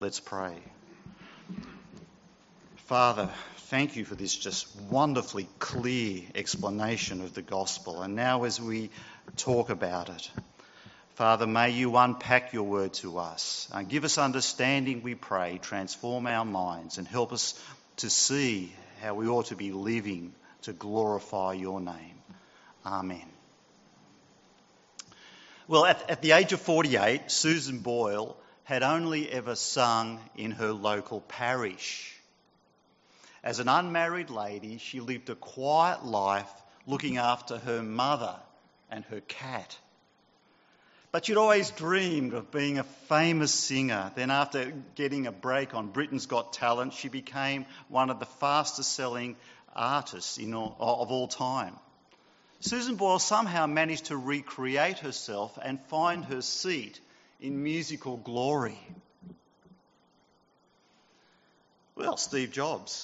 Let's pray. Father, thank you for this just wonderfully clear explanation of the gospel. And now as we talk about it, Father, may you unpack your word to us. Give us understanding, we pray, transform our minds and help us to see how we ought to be living to glorify your name. Amen. Well, at the age of 48, Susan Boyle had only ever sung in her local parish. As an unmarried lady, she lived a quiet life looking after her mother and her cat. But she'd always dreamed of being a famous singer. Then after getting a break on Britain's Got Talent, she became one of the fastest selling artists of all time. Susan Boyle somehow managed to recreate herself and find her seat in musical glory. Well, Steve Jobs.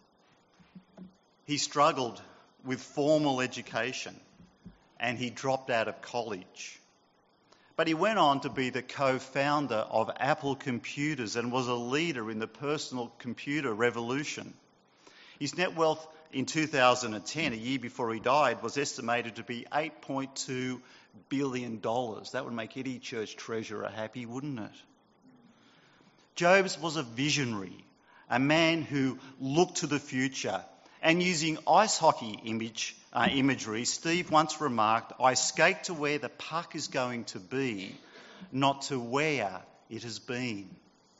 He struggled with formal education and he dropped out of college. But he went on to be the co-founder of Apple Computers and was a leader in the personal computer revolution. His net wealth in 2010, a year before he died, was estimated to be $8.2 billion. That would make any church treasurer happy, wouldn't it? Jobs was a visionary, a man who looked to the future. And using ice hockey imagery, Steve once remarked, "I skate to where the puck is going to be, not to where it has been."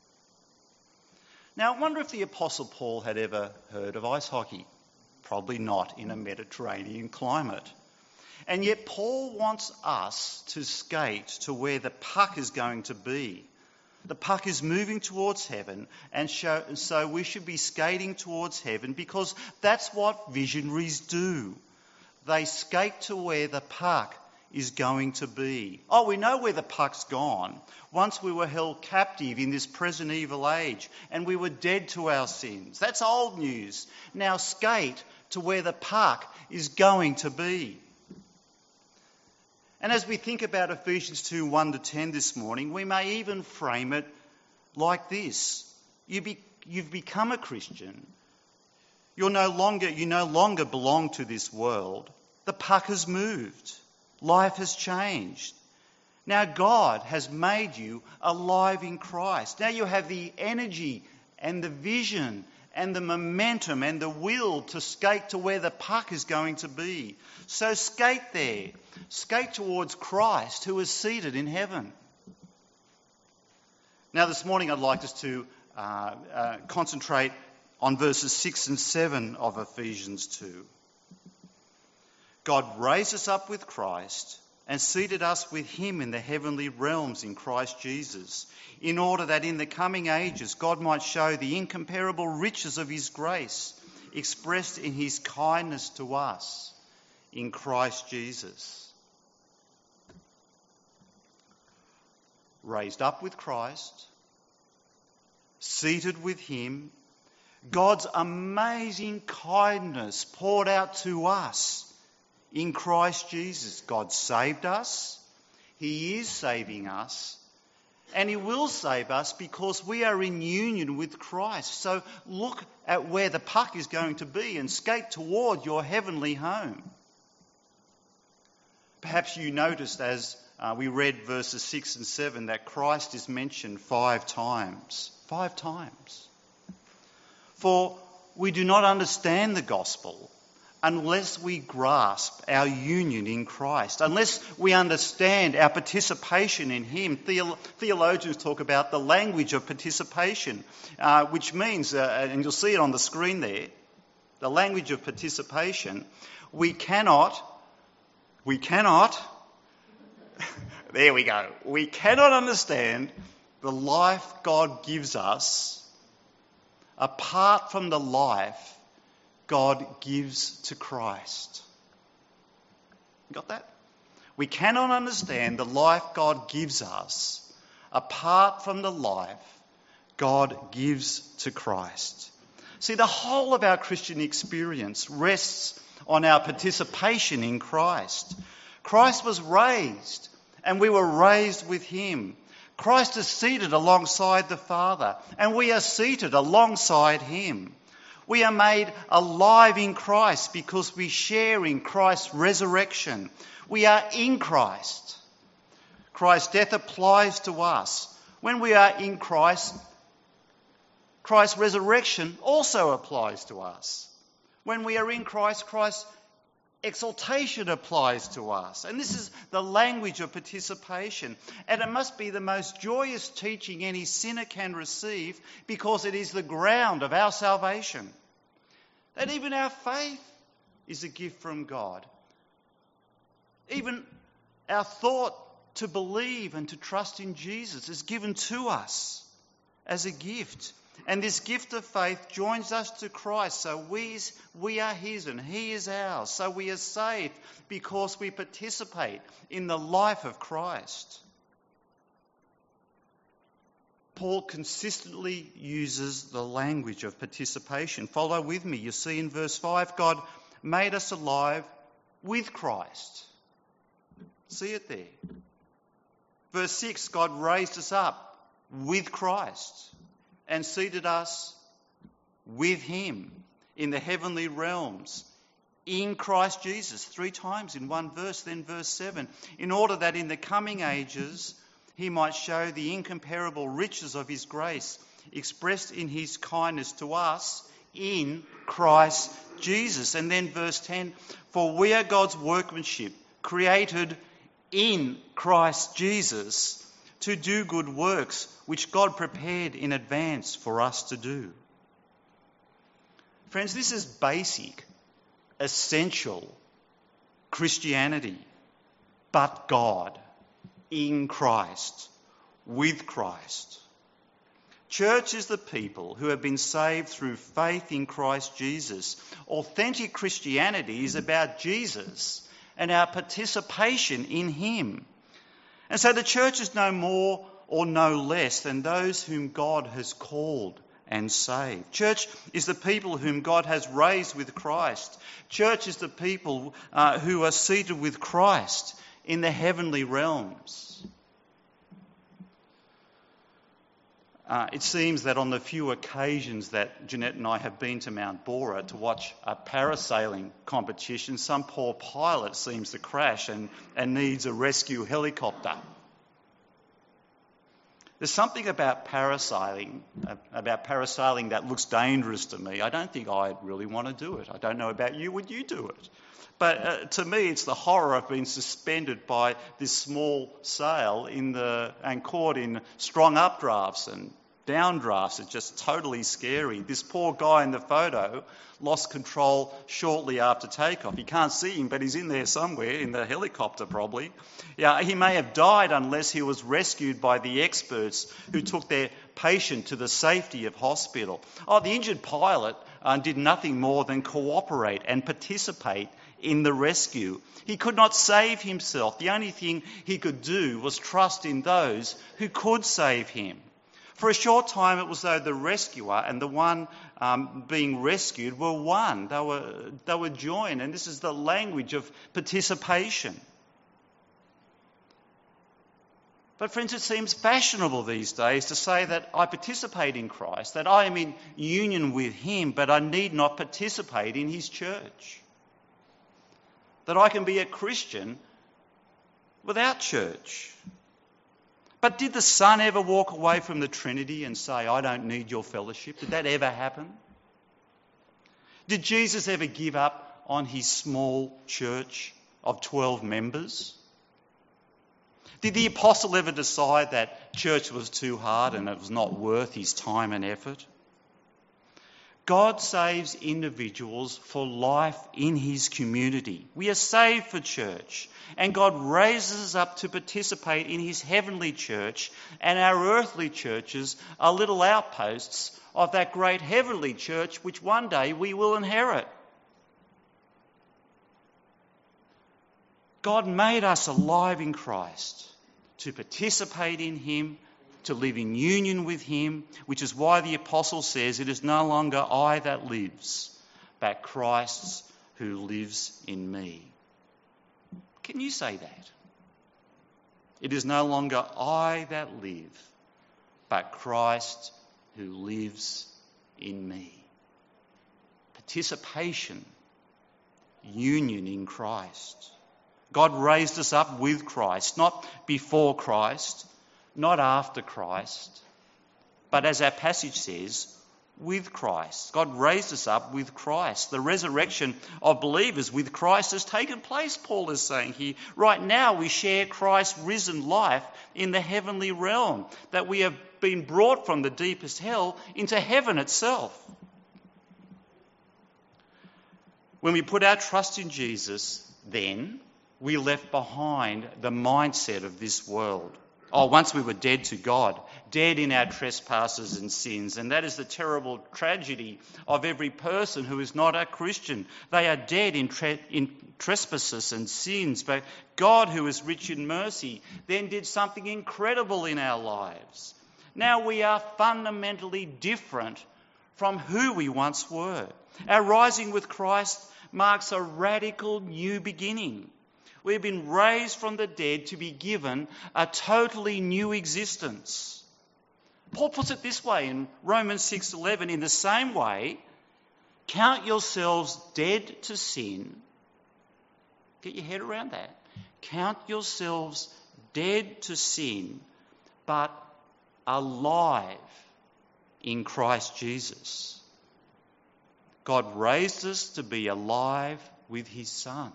Now, I wonder if the Apostle Paul had ever heard of ice hockey. Probably not in a Mediterranean climate. And yet Paul wants us to skate to where the puck is going to be. The puck is moving towards heaven, and so we should be skating towards heaven because that's what visionaries do. They skate to where the puck is going to be. Oh, we know where the puck's gone. Once we were held captive in this present evil age and we were dead to our sins. That's old news. Now skate to where the puck is going to be. And as we think about Ephesians 2, 1-10 this morning, we may even frame it like this. You've become a Christian. You no longer belong to this world. The puck has moved. Life has changed. Now God has made you alive in Christ. Now you have the energy and the vision and the momentum and the will to skate to where the puck is going to be. So skate there. Skate towards Christ who is seated in heaven. Now this morning I'd like us to concentrate on verses 6 and 7 of Ephesians 2. God raised us up with Christ and seated us with him in the heavenly realms in Christ Jesus, in order that in the coming ages God might show the incomparable riches of his grace expressed in his kindness to us in Christ Jesus. Raised up with Christ, seated with him, God's amazing kindness poured out to us in Christ Jesus. God saved us, he is saving us, and he will save us because we are in union with Christ. So look at where the puck is going to be and skate toward your heavenly home. Perhaps you noticed as we read verses 6 and 7 that Christ is mentioned 5 times. 5 times. For we do not understand the gospel unless we grasp our union in Christ, unless we understand our participation in him. Theologians talk about the language of participation, which means, and you'll see it on the screen there, the language of participation. We cannot, there we go, we cannot understand the life God gives us apart from the life God gives to Christ. Got that? We cannot understand the life God gives us apart from the life God gives to Christ. See, the whole of our Christian experience rests on our participation in Christ. Christ was raised, and we were raised with him. Christ is seated alongside the Father, and we are seated alongside him. We are made alive in Christ because we share in Christ's resurrection. We are in Christ. Christ's death applies to us. When we are in Christ, Christ's resurrection also applies to us. When we are in Christ, Christ's exaltation applies to us. And this is the language of participation. And it must be the most joyous teaching any sinner can receive because it is the ground of our salvation. That even our faith is a gift from God. Even our thought to believe and to trust in Jesus is given to us as a gift. And this gift of faith joins us to Christ, so we are his and he is ours. So we are saved because we participate in the life of Christ. Paul consistently uses the language of participation. Follow with me. You see in verse 5, God made us alive with Christ. See it there. Verse 6, God raised us up with Christ and seated us with him in the heavenly realms in Christ Jesus. 3 times in one verse, then verse 7. In order that in the coming ages he might show the incomparable riches of his grace expressed in his kindness to us in Christ Jesus. And then verse 10, for we are God's workmanship, created in Christ Jesus to do good works which God prepared in advance for us to do. Friends, this is basic, essential Christianity. But God, in Christ, with Christ. Church is the people who have been saved through faith in Christ Jesus. Authentic Christianity is about Jesus and our participation in him. And so the church is no more or no less than those whom God has called and saved. Church is the people whom God has raised with Christ. Church is the people who are seated with Christ in the heavenly realms. It seems that on the few occasions that Jeanette and I have been to Mount Bora to watch a parasailing competition, some poor pilot seems to crash and needs a rescue helicopter. There's something about parasailing that looks dangerous to me. I don't think I'd really want to do it. I don't know about you. Would you do it? But to me, it's the horror of being suspended by this small sail and caught in strong updrafts and downdrafts. It's just totally scary. This poor guy in the photo lost control shortly after takeoff. You can't see him, but he's in there somewhere, in the helicopter probably. Yeah, he may have died unless he was rescued by the experts who took their patient to the safety of hospital. The injured pilot did nothing more than cooperate and participate in the rescue. He could not save himself. The only thing he could do was trust in those who could save him. For a short time, it was though the rescuer and the one being rescued were one. They were joined, and this is the language of participation. But friends, it seems fashionable these days to say that I participate in Christ, that I am in union with him, but I need not participate in his church. That I can be a Christian without church. But did the Son ever walk away from the Trinity and say, I don't need your fellowship? Did that ever happen? Did Jesus ever give up on his small church of 12 members? Did the apostle ever decide that church was too hard and it was not worth his time and effort? God saves individuals for life in his community. We are saved for church, and God raises us up to participate in his heavenly church, and our earthly churches are little outposts of that great heavenly church which one day we will inherit. God made us alive in Christ to participate in him, to live in union with him, which is why the apostle says, it is no longer I that lives, but Christ who lives in me. Can you say that? It is no longer I that live, but Christ who lives in me. Participation, union in Christ. God raised us up with Christ, not before Christ, not after Christ, but as our passage says, with Christ. God raised us up with Christ. The resurrection of believers with Christ has taken place, Paul is saying here. Right now we share Christ's risen life in the heavenly realm, that we have been brought from the deepest hell into heaven itself. When we put our trust in Jesus, then we left behind the mindset of this world. Once we were dead to God, dead in our trespasses and sins. And that is the terrible tragedy of every person who is not a Christian. They are dead in trespasses and sins. But God, who is rich in mercy, then did something incredible in our lives. Now we are fundamentally different from who we once were. Our rising with Christ marks a radical new beginning. We've been raised from the dead to be given a totally new existence. Paul puts it this way in Romans 6:11, in the same way, count yourselves dead to sin. Get your head around that. Count yourselves dead to sin, but alive in Christ Jesus. God raised us to be alive with his Son.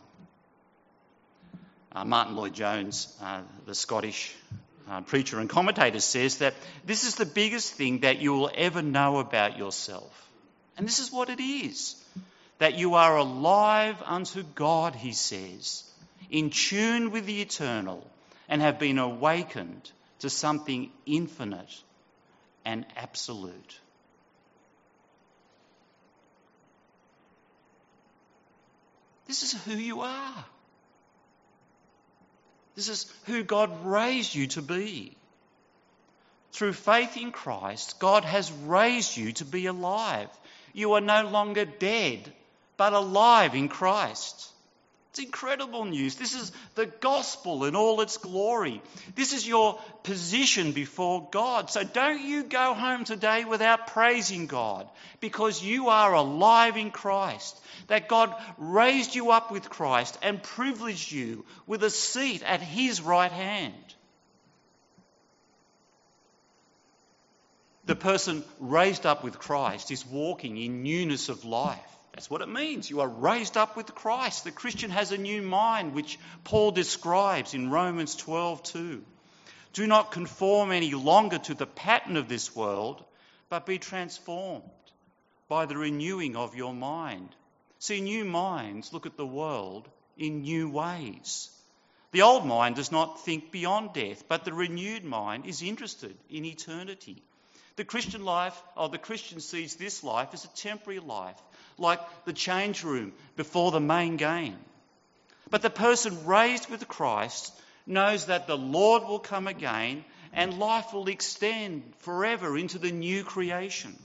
Martin Lloyd-Jones, the Scottish preacher and commentator, says that this is the biggest thing that you will ever know about yourself. And this is what it is. That you are alive unto God, he says, in tune with the eternal, and have been awakened to something infinite and absolute. This is who you are. This is who God raised you to be. Through faith in Christ, God has raised you to be alive. You are no longer dead, but alive in Christ. It's incredible news. This is the gospel in all its glory. This is your position before God. So don't you go home today without praising God, because you are alive in Christ. That God raised you up with Christ and privileged you with a seat at his right hand. The person raised up with Christ is walking in newness of life. That's what it means. You are raised up with Christ. The Christian has a new mind, which Paul describes in Romans 12:2. Do not conform any longer to the pattern of this world, but be transformed by the renewing of your mind. See, new minds look at the world in new ways. The old mind does not think beyond death, but the renewed mind is interested in eternity. The Christian sees this life as a temporary life, like the change room before the main game. But the person raised with Christ knows that the Lord will come again and life will extend forever into the new creation.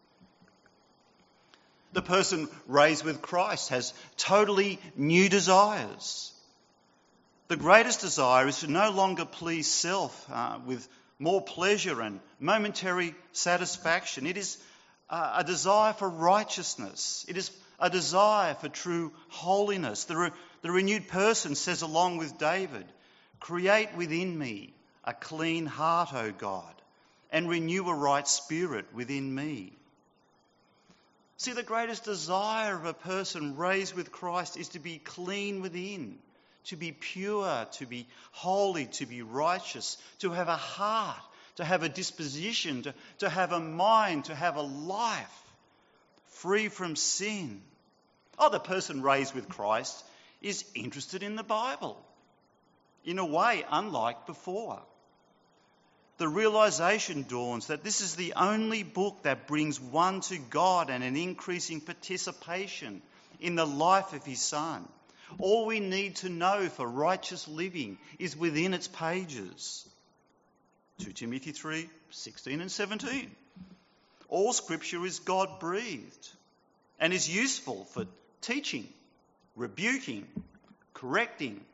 The person raised with Christ has totally new desires. The greatest desire is to no longer please self with more pleasure and momentary satisfaction. It is a desire for righteousness. It is a desire for true holiness. The renewed person says along with David, create within me a clean heart, O God, and renew a right spirit within me. See, the greatest desire of a person raised with Christ is to be clean within, to be pure, to be holy, to be righteous, to have a heart, to have a disposition, to have a mind, to have a life free from sin. The person raised with Christ is interested in the Bible in a way unlike before. The realisation dawns that this is the only book that brings one to God and an increasing participation in the life of his Son. All we need to know for righteous living is within its pages. 2 Timothy 3:16 and 17. All scripture is God-breathed and is useful for teaching, rebuking, correcting,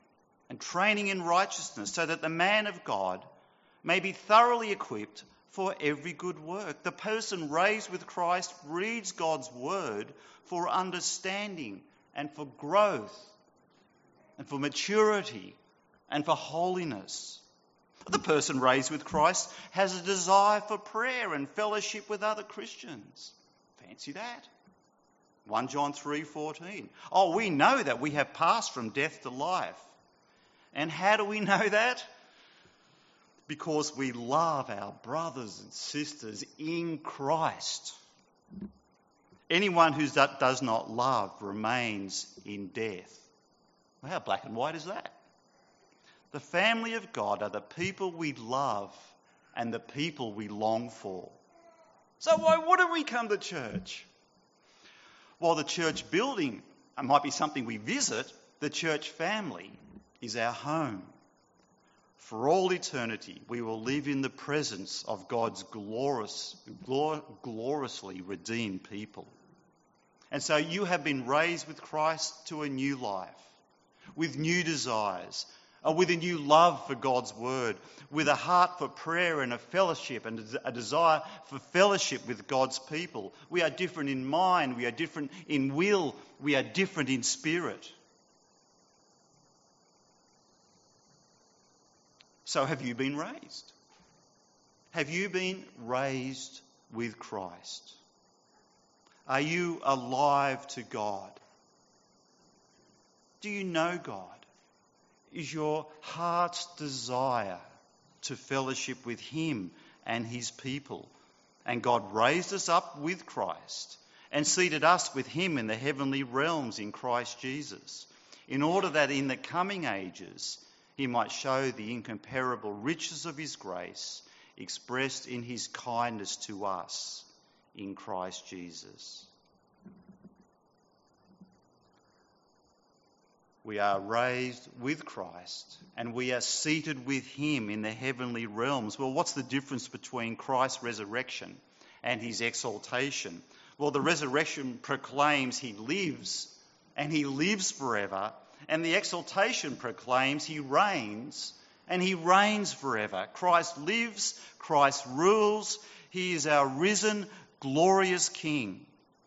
and training in righteousness, so that the man of God may be thoroughly equipped for every good work. The person raised with Christ reads God's word for understanding and for growth and for maturity and for holiness. The person raised with Christ has a desire for prayer and fellowship with other Christians. Fancy that. 1 John 3:14. Oh, we know that we have passed from death to life. And how do we know that? Because we love our brothers and sisters in Christ. Anyone who does not love remains in death. Well, how black and white is that? The family of God are the people we love and the people we long for. So why wouldn't we come to church? While the church building might be something we visit, the church family is our home. For all eternity, we will live in the presence of God's gloriously redeemed people. And so you have been raised with Christ to a new life, with new desires, with a new love for God's word, with a heart for prayer and a fellowship and a desire for fellowship with God's people. We are different in mind, we are different in will, we are different in spirit. So have you been raised? Have you been raised with Christ? Are you alive to God? Do you know God? Is your heart's desire to fellowship with him and his people? And God raised us up with Christ and seated us with him in the heavenly realms in Christ Jesus, in order that in the coming ages he might show the incomparable riches of his grace expressed in his kindness to us in Christ Jesus. We are raised with Christ and we are seated with him in the heavenly realms. Well, what's the difference between Christ's resurrection and his exaltation? Well, the resurrection proclaims he lives and he lives forever, and the exaltation proclaims he reigns and he reigns forever. Christ lives, Christ rules, he is our risen, glorious King.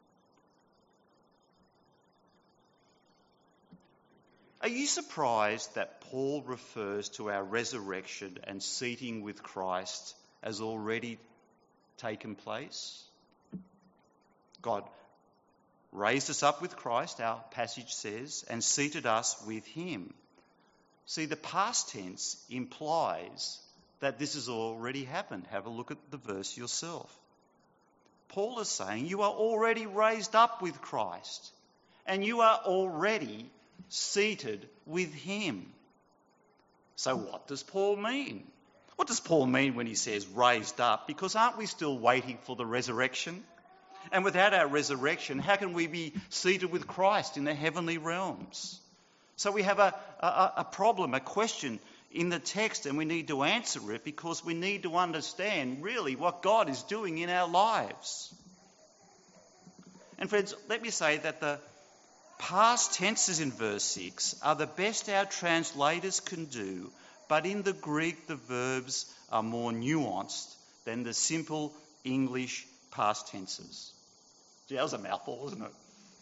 Are you surprised that Paul refers to our resurrection and seating with Christ as already taken place? God raised us up with Christ, our passage says, and seated us with him. See, the past tense implies that this has already happened. Have a look at the verse yourself. Paul is saying you are already raised up with Christ and you are already seated with him. So what does Paul mean? What does Paul mean when he says raised up? Because aren't we still waiting for the resurrection? And without our resurrection, how can we be seated with Christ in the heavenly realms? So we have a problem, a question in the text, and we need to answer it because we need to understand really what God is doing in our lives. And friends, let me say that the past tenses in verse 6 are the best our translators can do, but in the Greek the verbs are more nuanced than the simple English past tenses. Gee, that was a mouthful, wasn't it?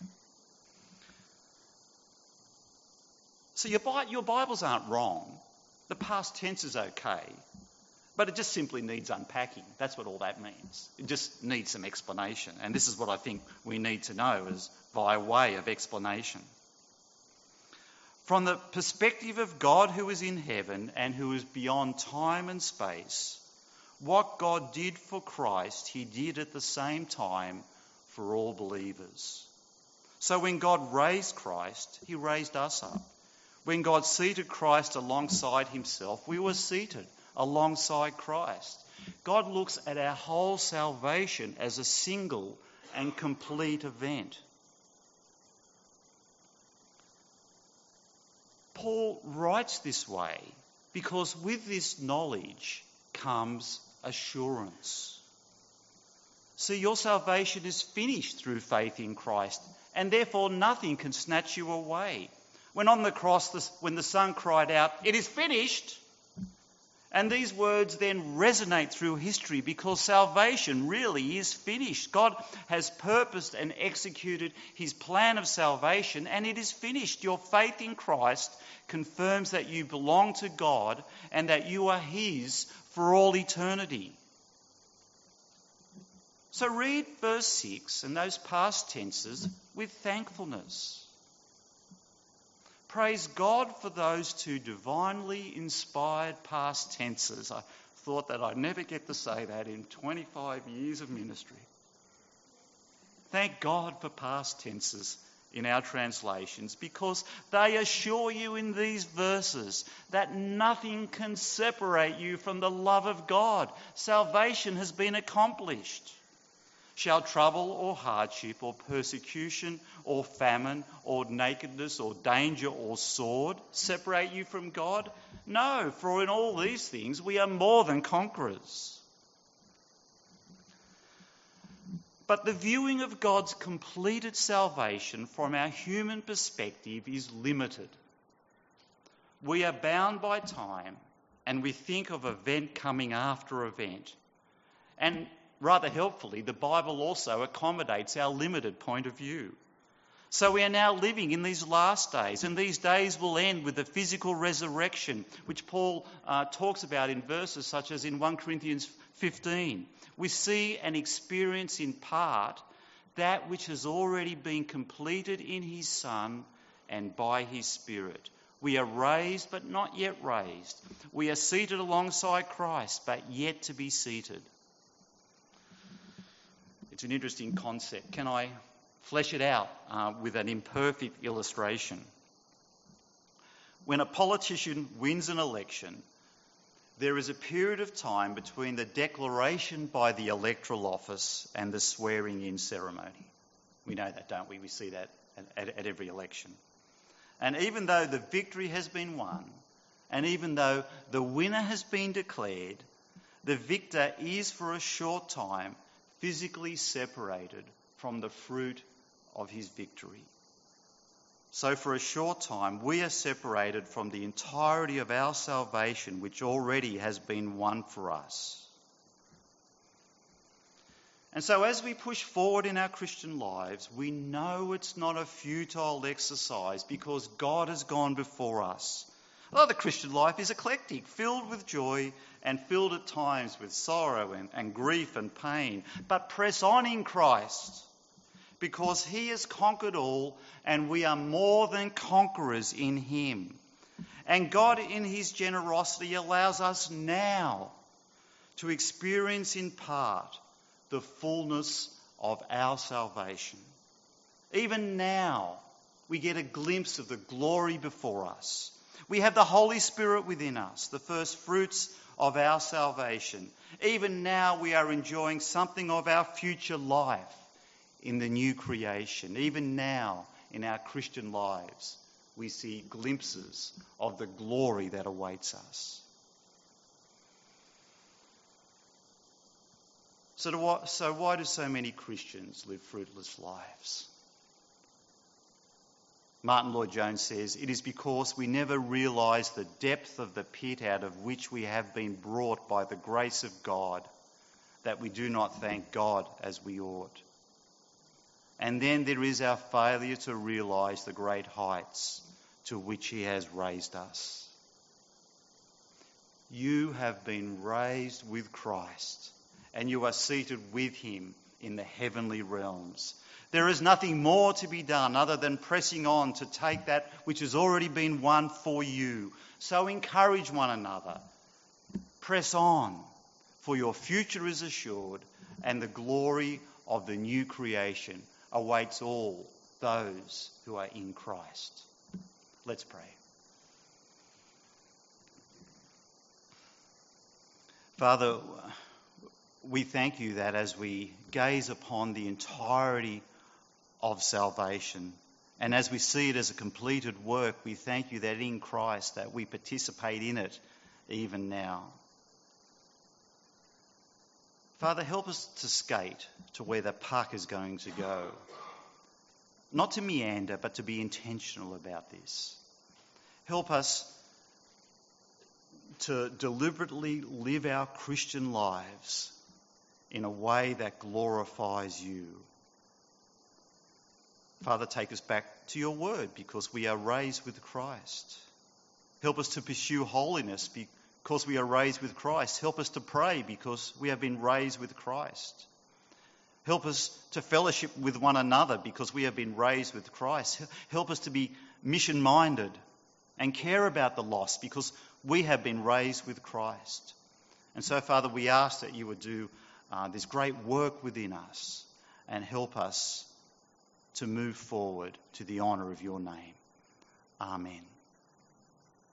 So your Bibles aren't wrong. The past tense is okay, but it just simply needs unpacking. That's what all that means. It just needs some explanation. And this is what I think we need to know as by way of explanation. From the perspective of God who is in heaven and who is beyond time and space, what God did for Christ, he did at the same time for all believers. So when God raised Christ, he raised us up. When God seated Christ alongside himself, we were seated alongside Christ. God looks at our whole salvation as a single and complete event. Paul writes this way because with this knowledge comes assurance. See, your salvation is finished through faith in Christ, and therefore nothing can snatch you away. When on the cross, when the Son cried out, "It is finished," and these words then resonate through history because salvation really is finished. God has purposed and executed his plan of salvation, and it is finished. Your faith in Christ confirms that you belong to God and that you are his for all eternity. So read verse 6 and those past tenses with thankfulness. Praise God for those two divinely inspired past tenses. I thought that I'd never get to say that in 25 years of ministry. Thank God for past tenses in our translations because they assure you in these verses that nothing can separate you from the love of God. Salvation has been accomplished. Shall trouble or hardship or persecution or famine or nakedness or danger or sword separate you from God? No, for in all these things we are more than conquerors. But the viewing of God's completed salvation from our human perspective is limited. We are bound by time and we think of event coming after event. And rather helpfully, the Bible also accommodates our limited point of view. So we are now living in these last days, and these days will end with the physical resurrection, which Paul talks about in verses such as in 1 Corinthians 15. We see and experience in part that which has already been completed in his Son and by his Spirit. We are raised but not yet raised. We are seated alongside Christ but yet to be seated. It's an interesting concept. Can I flesh it out with an imperfect illustration? When a politician wins an election, there is a period of time between the declaration by the electoral office and the swearing-in ceremony. We know that, don't we? We see that at every election. And even though the victory has been won, and even though the winner has been declared, the victor is for a short time physically separated from the fruit of his victory. So for a short time, we are separated from the entirety of our salvation, which already has been won for us. And so as we push forward in our Christian lives, we know it's not a futile exercise because God has gone before us. Although the Christian life is eclectic, filled with joy and filled at times with sorrow and grief and pain. But press on in Christ because he has conquered all and we are more than conquerors in him. And God in his generosity allows us now to experience in part the fullness of our salvation. Even now we get a glimpse of the glory before us. We have the Holy Spirit within us, the first fruits of our salvation. Even now we are enjoying something of our future life in the new creation. Even now in our Christian lives we see glimpses of the glory that awaits us. So why do so many Christians live fruitless lives? Martin Lloyd-Jones says, it is because we never realise the depth of the pit out of which we have been brought by the grace of God that we do not thank God as we ought. And then there is our failure to realise the great heights to which he has raised us. You have been raised with Christ and you are seated with him in the heavenly realms. There is nothing more to be done other than pressing on to take that which has already been won for you. So encourage one another. Press on, for your future is assured, and the glory of the new creation awaits all those who are in Christ. Let's pray. Father, we thank you that as we gaze upon the entirety of salvation, and as we see it as a completed work, we thank you that in Christ that we participate in it even now. Father, help us to skate to where the puck is going to go. Not to meander, but to be intentional about this. Help us to deliberately live our Christian lives in a way that glorifies you. Father, take us back to your word because we are raised with Christ. Help us to pursue holiness because we are raised with Christ. Help us to pray because we have been raised with Christ. Help us to fellowship with one another because we have been raised with Christ. Help us to be mission-minded and care about the lost because we have been raised with Christ. And so, Father, we ask that you would do this great work within us and help us to move forward to the honour of your name. Amen.